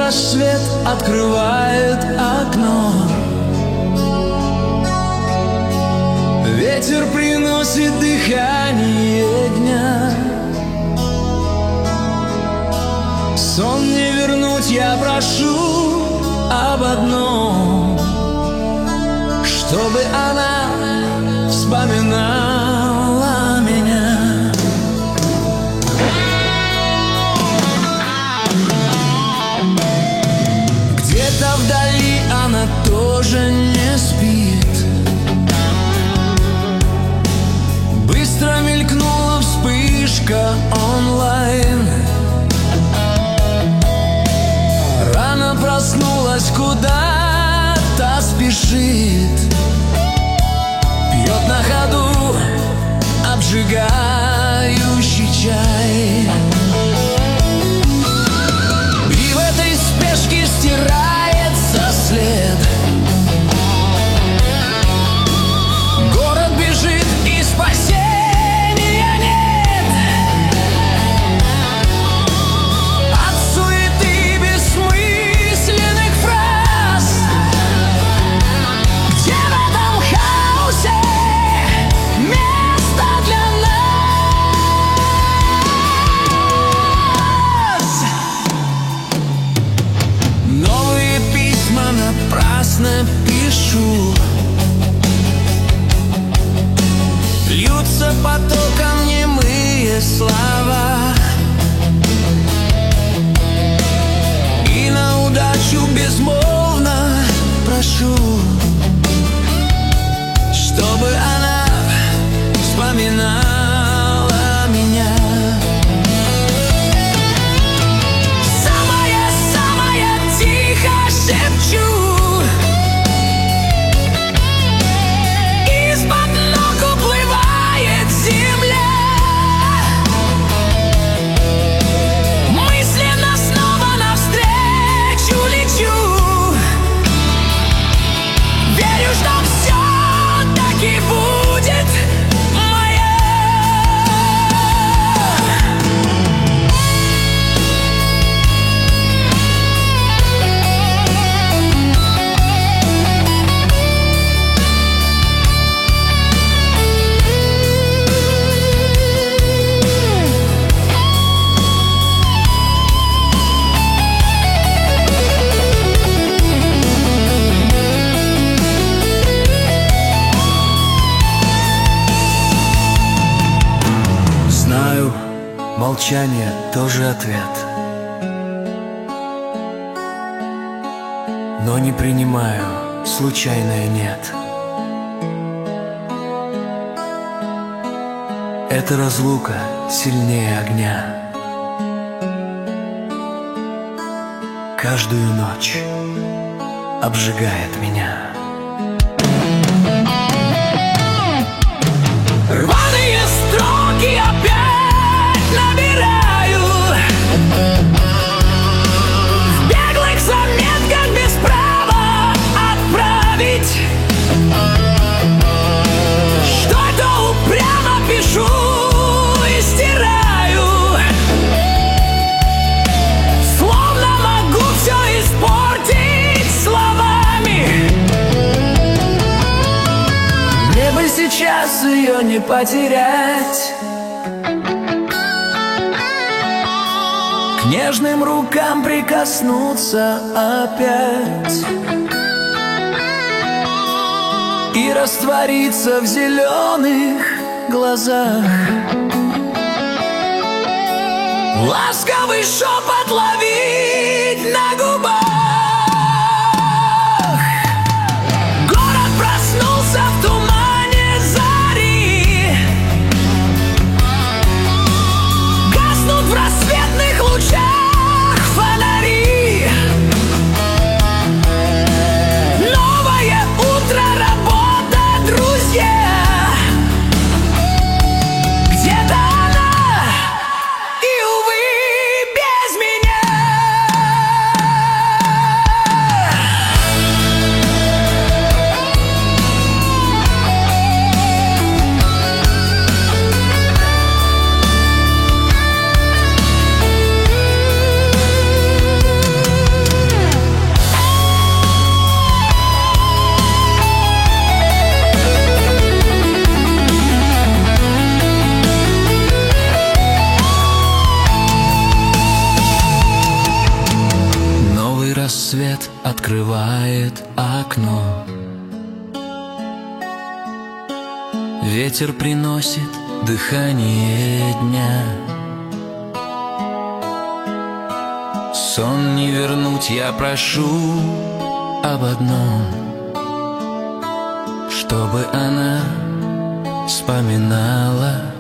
рассвет открывает окно. Ветер приносит дыхание дня. Сон не вернуть, я прошу об одном, чтобы она вспоминала меня. Где-то вдали она тоже не спит. Быстро мелькнула вспышка онлайн. Рано проснулась, куда-то спешит. Пьет на ходу обжигающий чай. И в этой спешке стирается след. Город бежит, и спасения нет. От суеты бессмысленных фраз. Где в этом хаосе место для нас? Новые письма напрасно пишу. Льются потоком немые слова. И на удачу безмолвно прошу, чтобы она вспоминала меня. Самая тихо шепчу. Из-под ног уплывает земля. Мысленно снова навстречу лечу. Верю, что все-таки будет моя. Знаю, молчание тоже ответ, но не принимаю случайное «нет». Эта разлука сильнее огня. Каждую ночь обжигает меня. Рваные строки опять набираю. В беглых заметках без права отправить. Что-то упрямо пишу и стираю. Словно могу все испортить словами. Мне бы сейчас ее не потерять. К нежным рукам прикоснуться опять и раствориться в зеленых глазах. Ласковый шепот ловить на губах. Город проснулся в тумане зари. Гаснут в рассветных лучах фонари. Новое утро, работа, друзья. Где-то она, и, увы, без меня. Закат открывает окно. Ветер приносит дыхание дня. Сон не вернуть, я прошу об одном, чтобы она вспоминала